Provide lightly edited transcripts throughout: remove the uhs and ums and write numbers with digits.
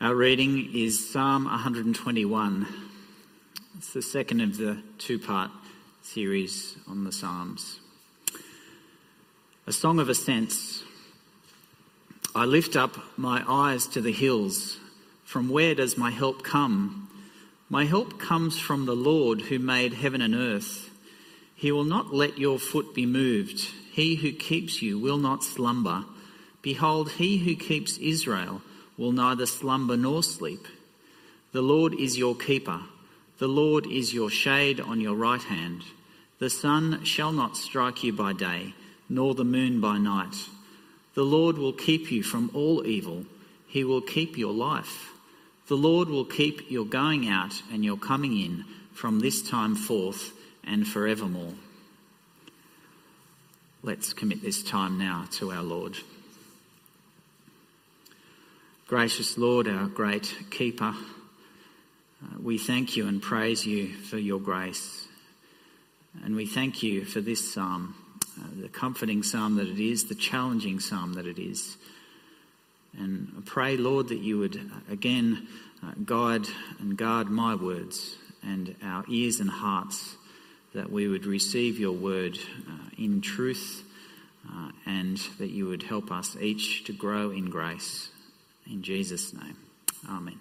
Our reading is Psalm 121. It's the second of the two-part series on the Psalms. A song of ascents. I lift up my eyes to the hills. From where does my help come? My help comes from the Lord who made heaven and earth. He will not let your foot be moved. He who keeps you will not slumber. Behold, he who keeps Israel will neither slumber nor sleep. The Lord is your keeper. The Lord is your shade on your right hand. The sun shall not strike you by day, nor the moon by night. The Lord will keep you from all evil. He will keep your life. The Lord will keep your going out and your coming in from this time forth and forevermore. Let's commit this time now to our Lord. Gracious Lord, our great keeper, we thank you and praise you for your grace. And we thank you for this psalm, the comforting psalm that it is, the challenging psalm that it is. And I pray, Lord, that you would again guide and guard my words and our ears and hearts, that we would receive your word in truth and that you would help us each to grow in grace. In Jesus' name, amen.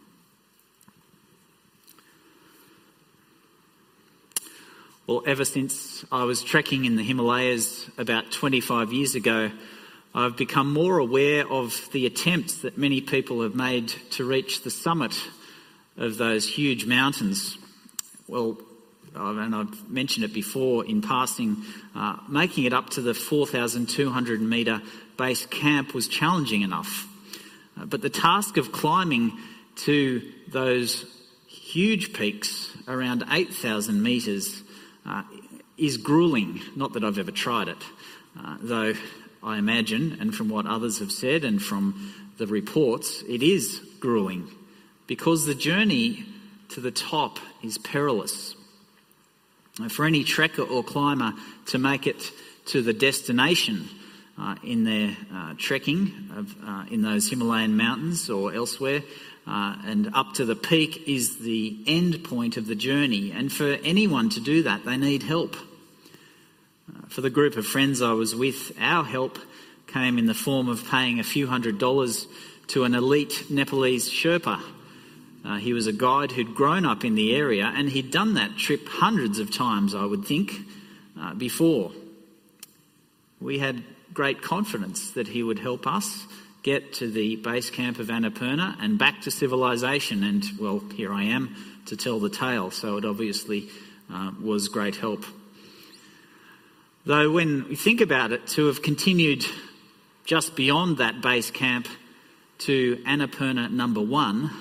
Well, ever since I was trekking in the Himalayas about 25 years ago, I've become more aware of the attempts that many people have made to reach the summit of those huge mountains. Well, and I've mentioned it before in passing, making it up to the 4,200 metre base camp was challenging enough. But the task of climbing to those huge peaks around 8,000 metres is gruelling. Not that I've ever tried it, though I imagine, and from what others have said and from the reports, it is gruelling because the journey to the top is perilous. For any trekker or climber to make it to the destination in their trekking in those Himalayan mountains or elsewhere, and up to the peak is the end point of the journey. And for anyone to do that, they need help. For the group of friends I was with, our help came in the form of paying a few $100s to an elite Nepalese Sherpa. He was a guide who'd grown up in the area, and he'd done that trip hundreds of times, I would think, before. We had great confidence that he would help us get to the base camp of Annapurna and back to civilization. And, well, here I am to tell the tale, so it obviously was great help. Though when we think about it, to have continued just beyond that base camp to Annapurna number 1,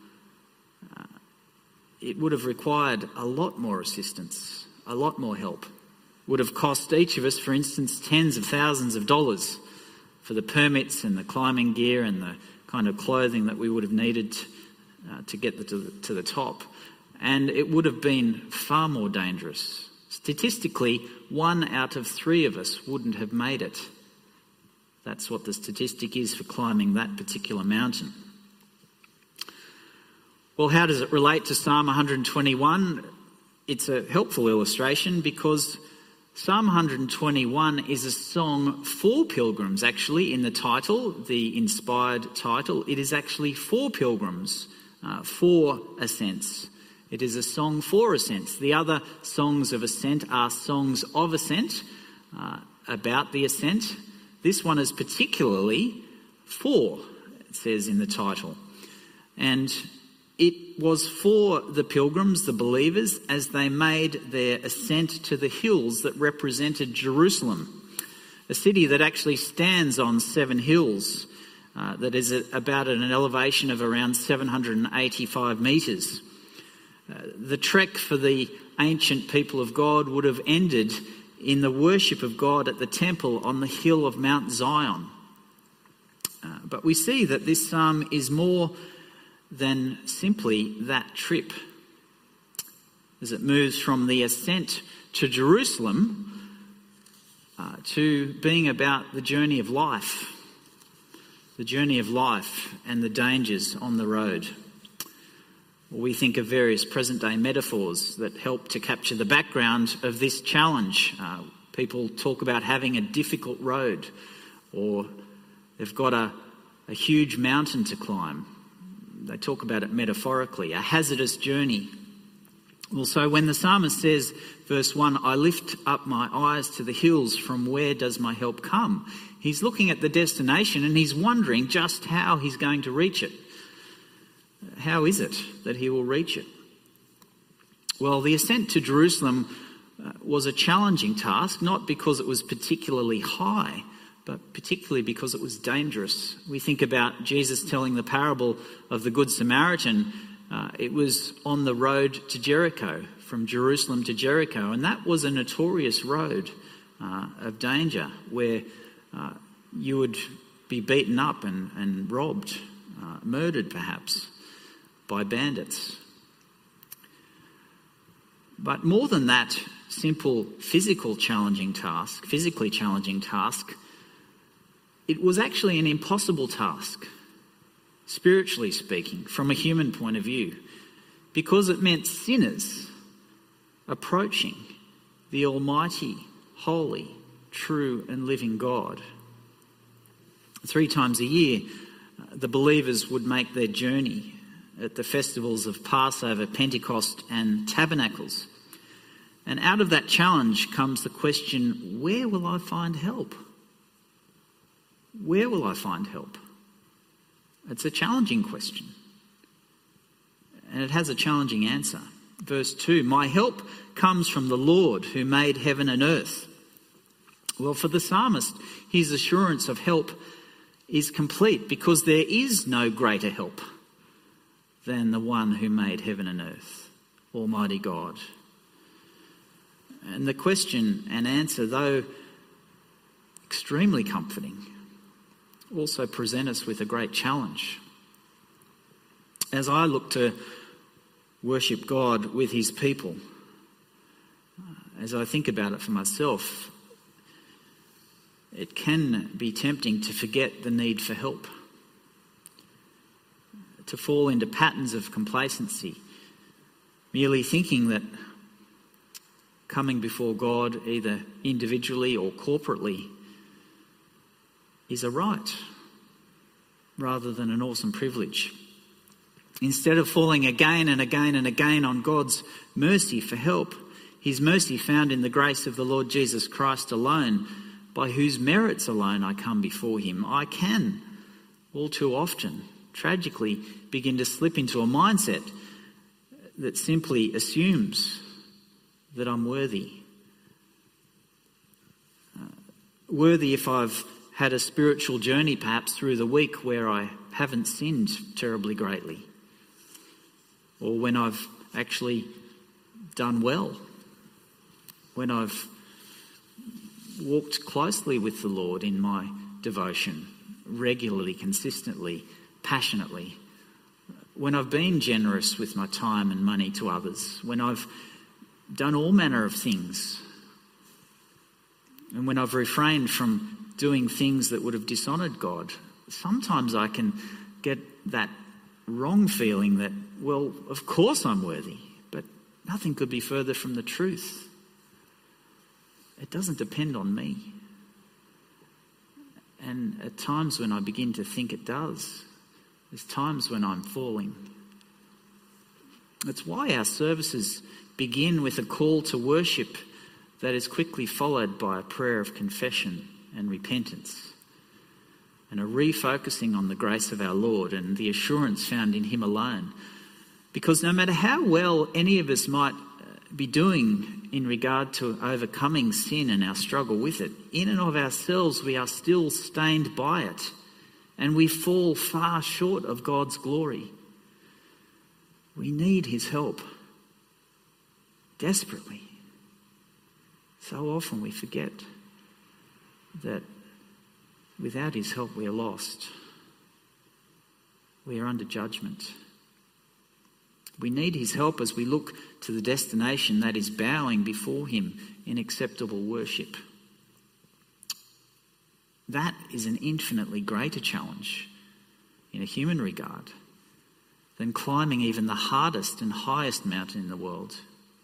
it would have required a lot more assistance, a lot more help. Would have cost each of us, for instance, tens of thousands of dollars for the permits and the climbing gear and the kind of clothing that we would have needed to get to the top. And it would have been far more dangerous. Statistically, 1 out of 3 of us wouldn't have made it. That's what the statistic is for climbing that particular mountain. Well, how does it relate to Psalm 121? It's a helpful illustration because Psalm 121 is a song for pilgrims, actually, in the title, the inspired title. It is actually for pilgrims, for ascents. It is a song for ascents. The other songs of ascent are songs of ascent, about the ascent. This one is particularly for, it says in the title. And it was for the pilgrims, the believers, as they made their ascent to the hills that represented Jerusalem, a city that actually stands on 7 hills, that is about at an elevation of around 785 metres. The trek for the ancient people of God would have ended in the worship of God at the temple on the hill of Mount Zion. But we see that this psalm is more than simply that trip. As it moves from the ascent to Jerusalem to being about the journey of life. the journey of life and the dangers on the road. We think of various present-day metaphors that help to capture the background of this challenge. People talk about having a difficult road, or they've got a huge mountain to climb. They talk about it metaphorically, a hazardous journey. Also, when the psalmist says, verse 1, I lift up my eyes to the hills, from where does my help come? He's looking at the destination and he's wondering just how he's going to reach it. How is it that he will reach it? Well, the ascent to Jerusalem was a challenging task, not because it was particularly high, but particularly because it was dangerous. We think about Jesus telling the parable of the Good Samaritan. It was on the road to Jericho, from Jerusalem to Jericho, and that was a notorious road of danger where you would be beaten up and robbed, murdered perhaps, by bandits. But more than that simple physically challenging task, it was actually an impossible task, spiritually speaking, from a human point of view, because it meant sinners approaching the almighty, holy, true and living God. 3 times a year, the believers would make their journey at the festivals of Passover, Pentecost and Tabernacles. And out of that challenge comes the question, where will I find help? Where will I find help? It's a challenging question. And it has a challenging answer. Verse 2, my help comes from the Lord who made heaven and earth. Well, for the psalmist, his assurance of help is complete because there is no greater help than the one who made heaven and earth, Almighty God. And the question and answer, though extremely comforting, also present us with a great challenge. As I look to worship God with his people, as I think about it for myself, it can be tempting to forget the need for help, to fall into patterns of complacency, merely thinking that coming before God, either individually or corporately, is a right rather than an awesome privilege. Instead of falling again and again and again on God's mercy for help, his mercy found in the grace of the Lord Jesus Christ alone, by whose merits alone I come before him, I can, all too often, tragically begin to slip into a mindset that simply assumes that I'm worthy. Worthy if I've had a spiritual journey perhaps through the week where I haven't sinned terribly greatly, or when I've actually done well, when I've walked closely with the Lord in my devotion, regularly, consistently, passionately, when I've been generous with my time and money to others, when I've done all manner of things, and when I've refrained from doing things that would have dishonoured God. Sometimes I can get that wrong feeling that, well, of course I'm worthy, but nothing could be further from the truth. It doesn't depend on me. And at times when I begin to think it does, there's times when I'm falling. It's why our services begin with a call to worship that is quickly followed by a prayer of confession and repentance, and a refocusing on the grace of our Lord and the assurance found in him alone. Because no matter how well any of us might be doing in regard to overcoming sin and our struggle with it, in and of ourselves we are still stained by it, and we fall far short of God's glory. We need his help desperately. So often we forget that without his help we are lost. We are under judgment. We need his help as we look to the destination that is bowing before him in acceptable worship. That is an infinitely greater challenge in a human regard than climbing even the hardest and highest mountain in the world.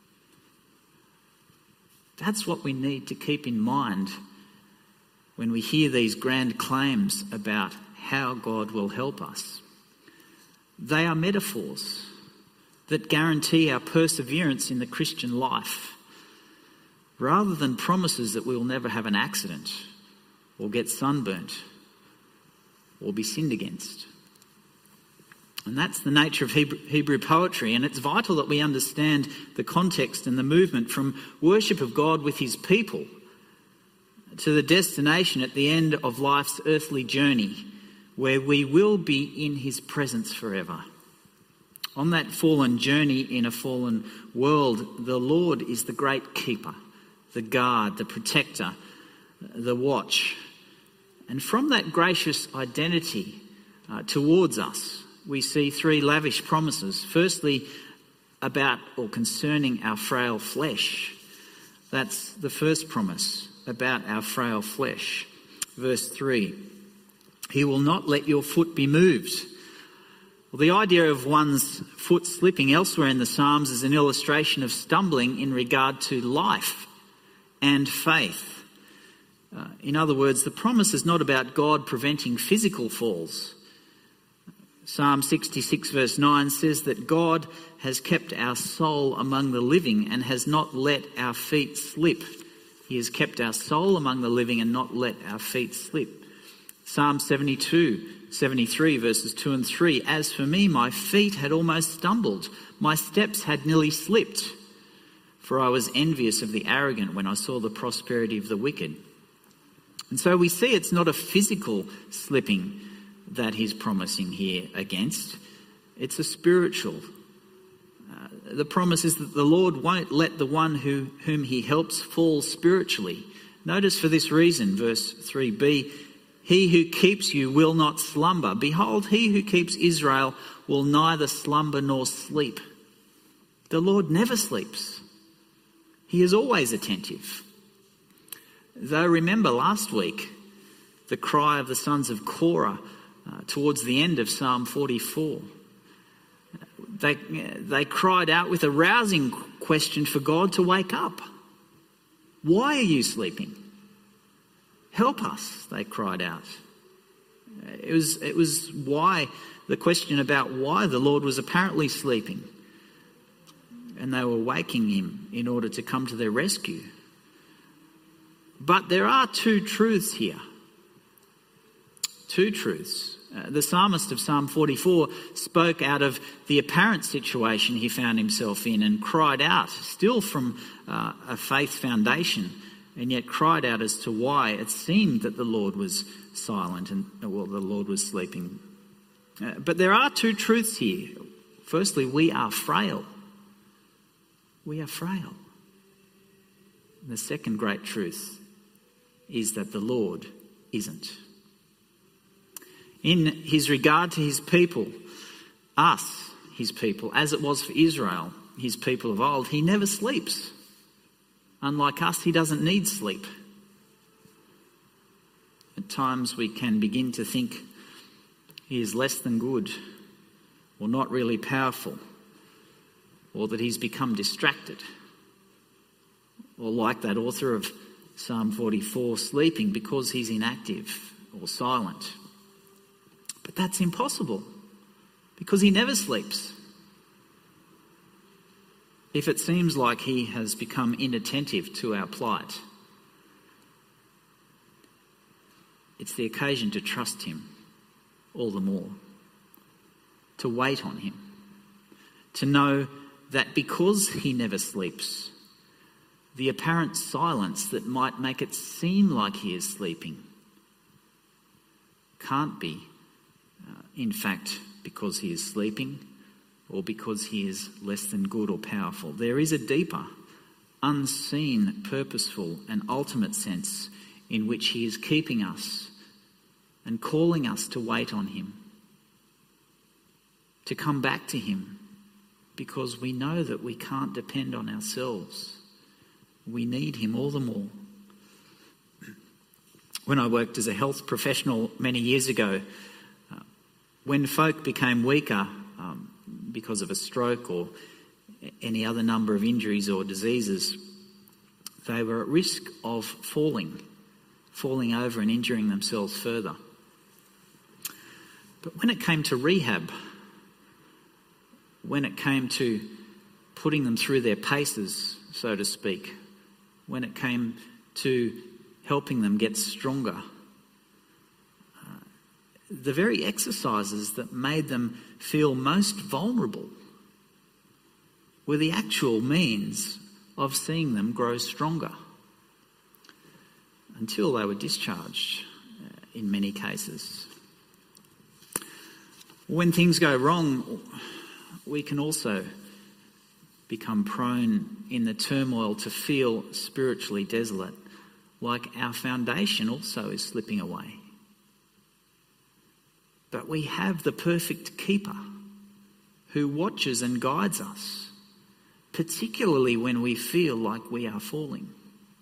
That's what we need to keep in mind when we hear these grand claims about how God will help us. They are metaphors that guarantee our perseverance in the Christian life, rather than promises that we will never have an accident or get sunburnt or be sinned against. And that's the nature of Hebrew poetry, and it's vital that we understand the context and the movement from worship of God with his people to the destination at the end of life's earthly journey, where we will be in his presence forever. On that fallen journey in a fallen world, the Lord is the great keeper, the guard, the protector, the watch. And from that gracious identity towards us, we see three lavish promises. Firstly, about or concerning our frail flesh. That's the first promise, about our frail flesh. Verse 3, he will not let your foot be moved. Well, the idea of one's foot slipping elsewhere in the Psalms is an illustration of stumbling in regard to life and faith. In other words, the promise is not about God preventing physical falls. Psalm 66 verse 9 says that God has kept our soul among the living and has not let our feet slip. He has kept our soul among the living and not let our feet slip. Psalm 73 verses 2 and 3. As for me, my feet had almost stumbled. My steps had nearly slipped. For I was envious of the arrogant when I saw the prosperity of the wicked. And so we see it's not a physical slipping that he's promising here against. It's a spiritual. The promise is that the Lord won't let the one whom he helps fall spiritually. Notice for this reason, verse 3b, he who keeps you will not slumber. Behold, he who keeps Israel will neither slumber nor sleep. The Lord never sleeps. He is always attentive. Though remember last week, the cry of the sons of Korah towards the end of Psalm 44. They cried out with a rousing question for God to wake up. Why are you sleeping? Help us, they cried out. It was why, the question about why the Lord was apparently sleeping. And they were waking him in order to come to their rescue. But there are two truths here. Two truths. The psalmist of Psalm 44 spoke out of the apparent situation he found himself in and cried out, still from a faith foundation, and yet cried out as to why it seemed that the Lord was silent and, the Lord was sleeping. But there are two truths here. Firstly, we are frail. We are frail. And the second great truth is that the Lord isn't. In his regard to his people, us, his people, as it was for Israel, his people of old, he never sleeps. Unlike us, he doesn't need sleep. At times we can begin to think he is less than good, or not really powerful, or that he's become distracted, or like that author of Psalm 44, sleeping because he's inactive or silent. But that's impossible, because he never sleeps. If it seems like he has become inattentive to our plight, it's the occasion to trust him all the more, to wait on him, to know that because he never sleeps, the apparent silence that might make it seem like he is sleeping can't be, in fact, because he is sleeping or because he is less than good or powerful. There is a deeper, unseen, purposeful and ultimate sense in which he is keeping us and calling us to wait on him, to come back to him, because we know that we can't depend on ourselves. We need him all the more. When I worked as a health professional many years ago, when folk became weaker because of a stroke or any other number of injuries or diseases, they were at risk of falling over and injuring themselves further. But when it came to rehab, when it came to putting them through their paces, so to speak, when it came to helping them get stronger, the very exercises that made them feel most vulnerable were the actual means of seeing them grow stronger, until they were discharged in many cases. When things go wrong, we can also become prone in the turmoil to feel spiritually desolate, like our foundation also is slipping away. But we have the perfect keeper who watches and guides us, particularly when we feel like we are falling.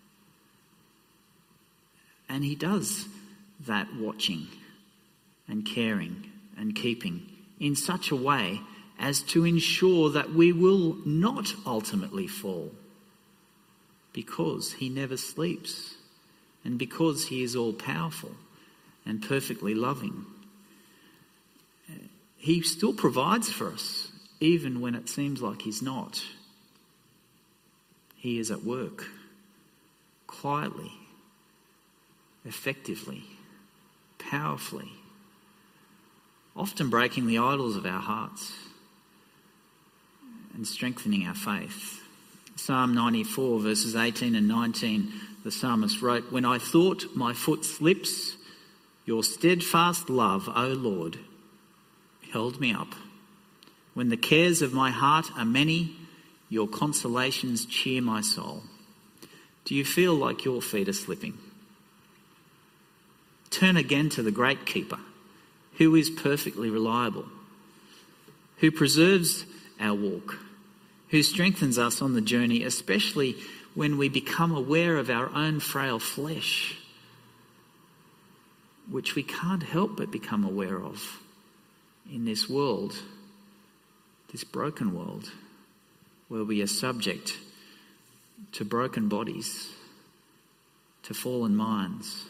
And he does that watching and caring and keeping in such a way as to ensure that we will not ultimately fall, because he never sleeps and because he is all-powerful and perfectly loving. He still provides for us, even when it seems like he's not. He is at work, quietly, effectively, powerfully, often breaking the idols of our hearts and strengthening our faith. Psalm 94 verses 18 and 19, the psalmist wrote, "When I thought my foot slips, your steadfast love, O Lord, held me up. When the cares of my heart are many, your consolations cheer my soul." Do you feel like your feet are slipping? Turn again to the great keeper, who is perfectly reliable, who preserves our walk, who strengthens us on the journey, especially when we become aware of our own frail flesh, which we can't help but become aware of in this world, this broken world, where we are subject to broken bodies, to fallen minds.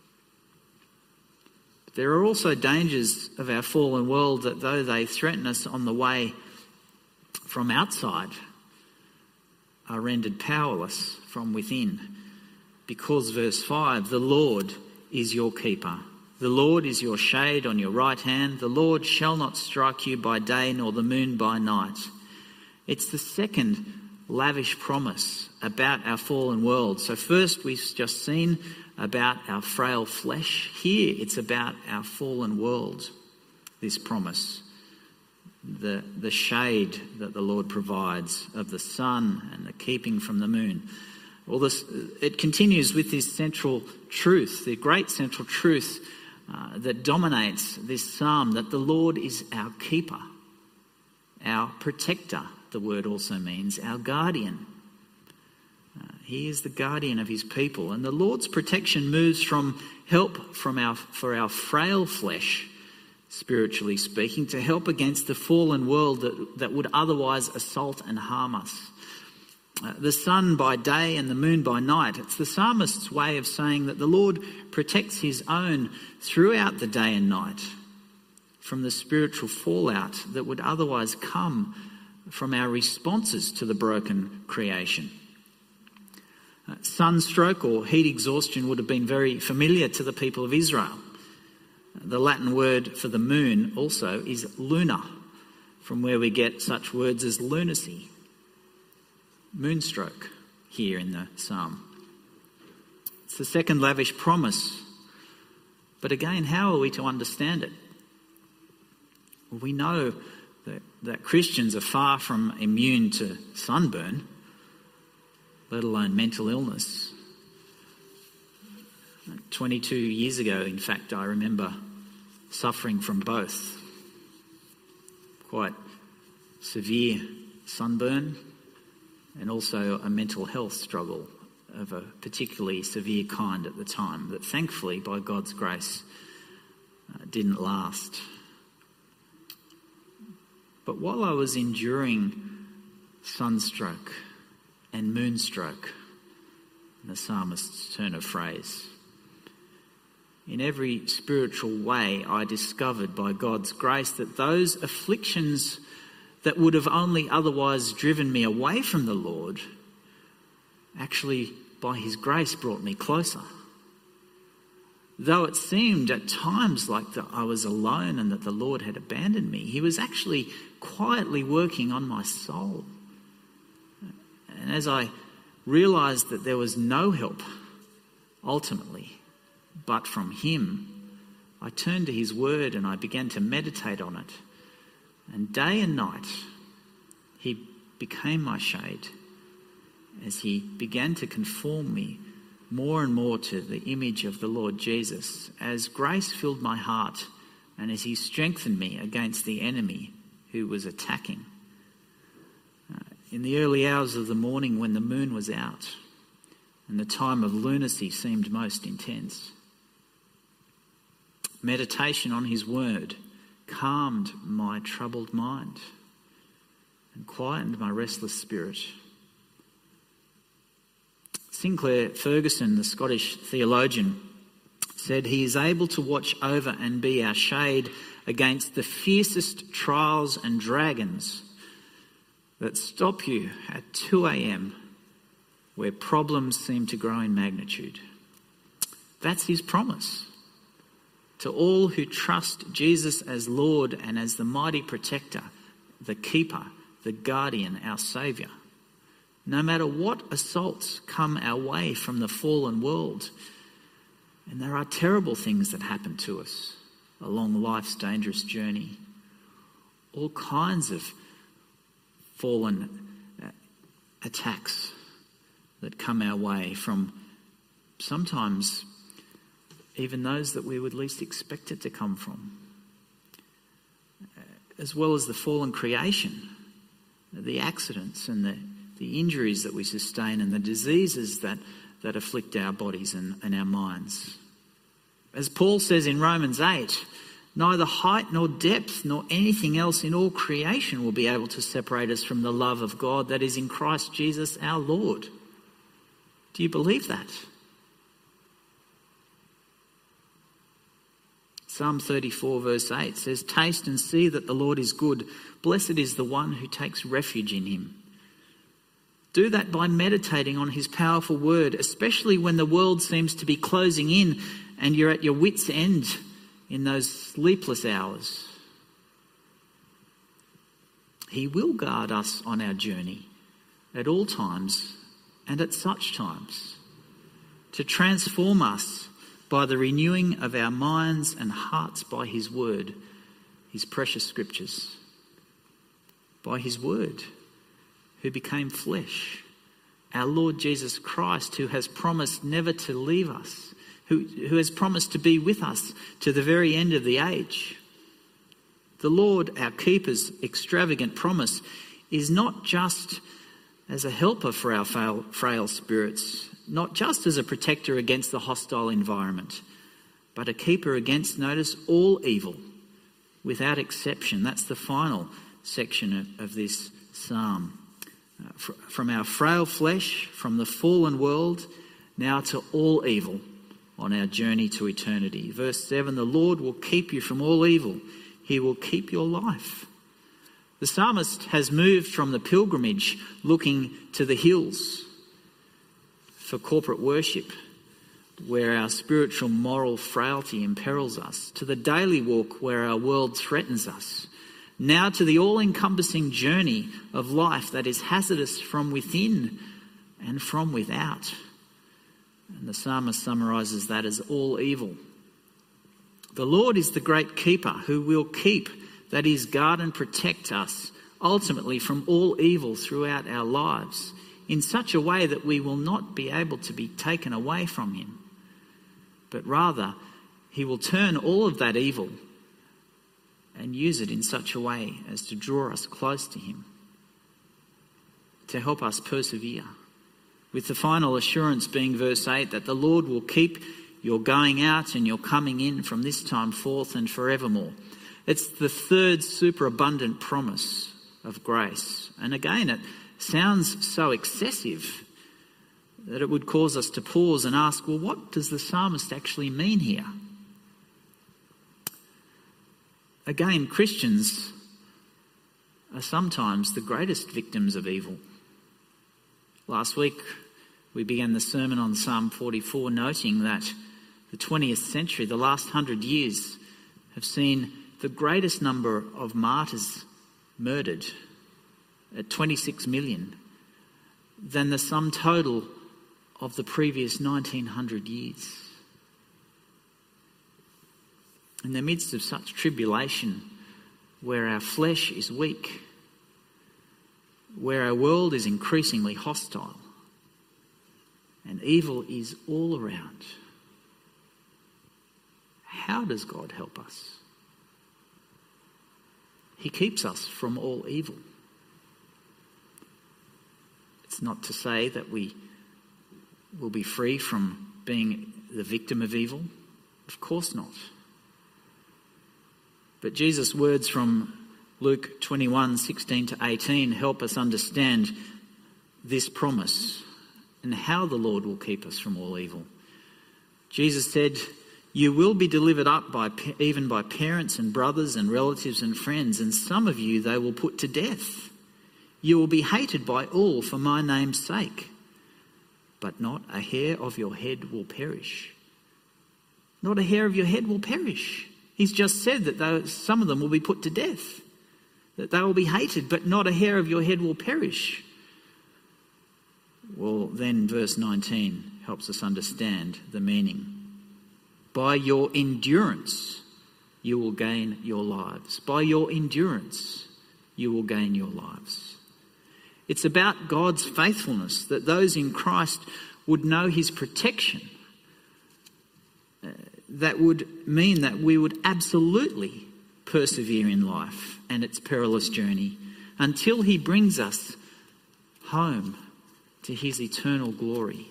There are also dangers of our fallen world that, though they threaten us on the way from outside, are rendered powerless from within. Because verse 5, the Lord is your keeper. The Lord is your shade on your right hand. The Lord shall not strike you by day, nor the moon by night. It's the second lavish promise about our fallen world. So first we've just seen about our frail flesh. Here it's about our fallen world, this promise. The shade that the Lord provides of the sun and the keeping from the moon. Well, it continues with this central truth, the great central truth that dominates this psalm, that the Lord is our keeper, our protector, the word also means, our guardian. He is the guardian of his people, and the Lord's protection moves from help for our frail flesh, spiritually speaking, to help against the fallen world that would otherwise assault and harm us. The sun by day and the moon by night. It's the psalmist's way of saying that the Lord protects his own throughout the day and night from the spiritual fallout that would otherwise come from our responses to the broken creation. Sunstroke or heat exhaustion would have been very familiar to the people of Israel. The Latin word for the moon also is luna, from where we get such words as lunacy. Moonstroke here in the psalm. It's the second lavish promise. But again, how are we to understand it? Well, we know that Christians are far from immune to sunburn, let alone mental illness. 22 years ago, in fact, I remember suffering from both. Quite severe sunburn and also a mental health struggle of a particularly severe kind at the time that thankfully, by God's grace, didn't last. But while I was enduring sunstroke and moonstroke, in the psalmist's turn of phrase, in every spiritual way I discovered by God's grace that those afflictions that would have only otherwise driven me away from the Lord actually, by his grace, brought me closer. Though it seemed at times like that I was alone and that the Lord had abandoned me, he was actually quietly working on my soul. And as I realised that there was no help, ultimately, but from him, I turned to his word and I began to meditate on it. And day and night, he became my shade as he began to conform me more and more to the image of the Lord Jesus, as grace filled my heart and as he strengthened me against the enemy who was attacking. In the early hours of the morning when the moon was out and the time of lunacy seemed most intense, meditation on his word calmed my troubled mind and quietened my restless spirit. Sinclair Ferguson, the Scottish theologian, said he is able to watch over and be our shade against the fiercest trials and dragons that stop you at 2 a.m. where problems seem to grow in magnitude. That's his promise to all who trust Jesus as Lord and as the mighty protector, the keeper, the guardian, our saviour. No matter what assaults come our way from the fallen world, and there are terrible things that happen to us along life's dangerous journey, all kinds of fallen attacks that come our way from sometimes even those that we would least expect it to come from, as well as the fallen creation, the accidents and the injuries that we sustain and the diseases that afflict our bodies and our minds. As Paul says in Romans 8, neither height nor depth nor anything else in all creation will be able to separate us from the love of God that is in Christ Jesus our Lord. Do you believe that? Psalm 34 verse 8 says, "Taste and see that the Lord is good. Blessed is the one who takes refuge in him." Do that by meditating on his powerful word, especially when the world seems to be closing in and you're at your wits' end in those sleepless hours. He will guard us on our journey at all times and at such times to transform us by the renewing of our minds and hearts by his word, his precious scriptures, by his word, who became flesh, our Lord Jesus Christ, who has promised never to leave us, who has promised to be with us to the very end of the age. The Lord, our keeper's extravagant promise, is not just as a helper for our frail spirits, not just as a protector against the hostile environment, but a keeper against, notice, all evil, without exception. That's the final section of this psalm. From our frail flesh, from the fallen world, now to all evil on our journey to eternity. Verse 7, the Lord will keep you from all evil. He will keep your life. The psalmist has moved from the pilgrimage looking to the hills for corporate worship, where our spiritual moral frailty imperils us, to the daily walk where our world threatens us, now to the all-encompassing journey of life that is hazardous from within and from without. And the psalmist summarises that as all evil. The Lord is the great keeper who will keep, that is, guard and protect us ultimately from all evil throughout our lives in such a way that we will not be able to be taken away from him, but rather he will turn all of that evil and use it in such a way as to draw us close to him, to help us persevere with the final assurance being verse 8, that the Lord will keep your going out and your coming in from this time forth and forevermore. It's the third superabundant promise of grace. And again, it sounds so excessive that it would cause us to pause and ask, well, what does the psalmist actually mean here? Again, Christians are sometimes the greatest victims of evil. Last week, we began the sermon on Psalm 44, noting that the 20th century, the last 100 years, have seen the greatest number of martyrs murdered at 26 million than the sum total of the previous 1900 years. In the midst of such tribulation, where our flesh is weak, where our world is increasingly hostile, and evil is all around, how does God help us? He keeps us from all evil. It's not to say that we will be free from being the victim of evil. Of course not. But Jesus' words from Luke 21:16 to 18 help us understand this promise and how the Lord will keep us from all evil. Jesus said, "You will be delivered up even by parents and brothers and relatives and friends, and some of you they will put to death. You will be hated by all for my name's sake, but not a hair of your head will perish." Not a hair of your head will perish. He's just said that some of them will be put to death, that they will be hated, but not a hair of your head will perish. Well, then verse 19 helps us understand the meaning. By your endurance, you will gain your lives. By your endurance, you will gain your lives. It's about God's faithfulness, that those in Christ would know his protection. That would mean that we would absolutely persevere in life and its perilous journey until he brings us home to his eternal glory.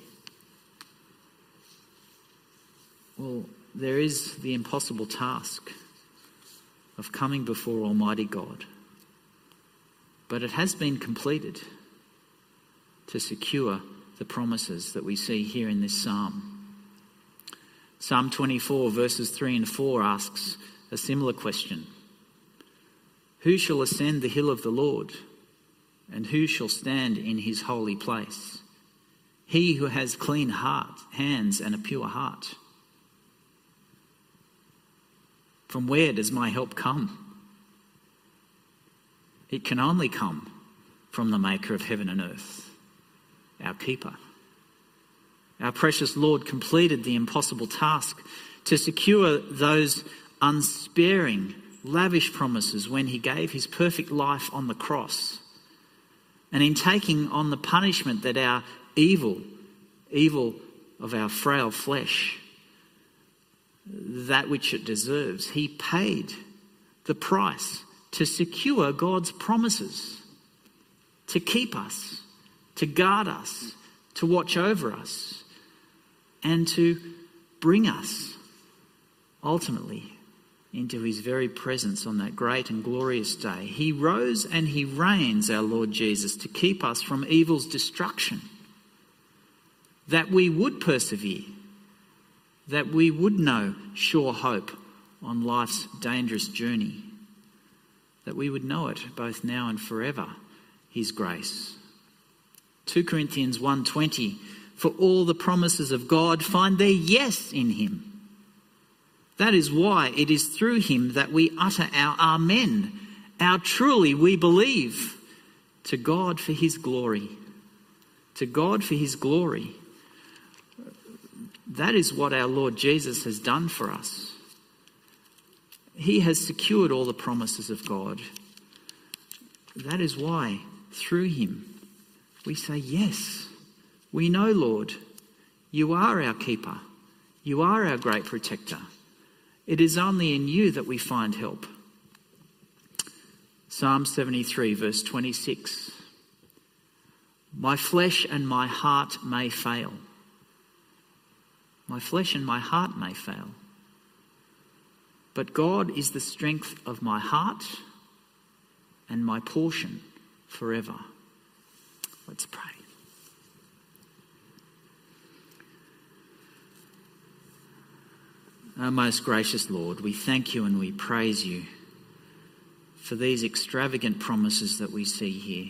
Well, there is the impossible task of coming before Almighty God. But it has been completed to secure the promises that we see here in this psalm. Psalm 24 verses 3 and 4 asks a similar question. Who shall ascend the hill of the Lord? And who shall stand in his holy place? He who has clean hands and a pure heart. From where does my help come? It can only come from the maker of heaven and earth, our keeper. Our precious Lord completed the impossible task to secure those unsparing, lavish promises when he gave his perfect life on the cross. And in taking on the punishment that our evil of our frail flesh, that which it deserves, he paid the price to secure God's promises, to keep us, to guard us, to watch over us, and to bring us ultimately into his very presence on that great and glorious day. He rose and he reigns, our Lord Jesus, to keep us from evil's destruction, that we would persevere, that we would know sure hope on life's dangerous journey, that we would know it both now and forever, his grace. 2 Corinthians 1:20, for all the promises of God find their yes in him. That is why it is through him that we utter our amen, our truly we believe, to God for his glory. To God for his glory. That is what our Lord Jesus has done for us. He has secured all the promises of God. That is why, through him, we say, yes, we know, Lord, you are our keeper. You are our great protector. It is only in you that we find help. Psalm 73, verse 26. My flesh and my heart may fail. My flesh and my heart may fail. But God is the strength of my heart and my portion forever. Let's pray. Our most gracious Lord, we thank you and we praise you for these extravagant promises that we see here.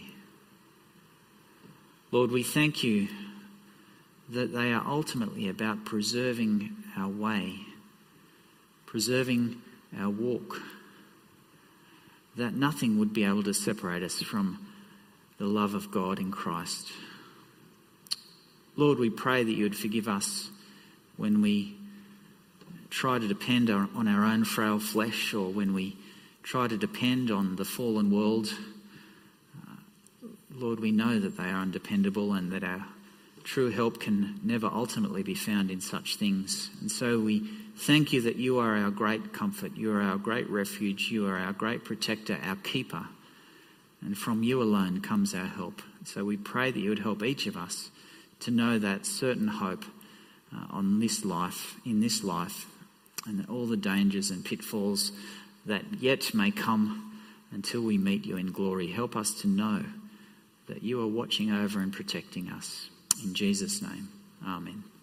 Lord, we thank you that they are ultimately about preserving our way, preserving our walk, that nothing would be able to separate us from the love of God in Christ. Lord, we pray that you would forgive us when we try to depend on our own frail flesh, or when we try to depend on the fallen world. Lord, we know that they are undependable and that our true help can never ultimately be found in such things. And so we thank you that you are our great comfort, you are our great refuge, you are our great protector, our keeper. And from you alone comes our help. So we pray that you would help each of us to know that certain hope in this life, and all the dangers and pitfalls that yet may come until we meet you in glory. Help us to know that you are watching over and protecting us. In Jesus' name, amen.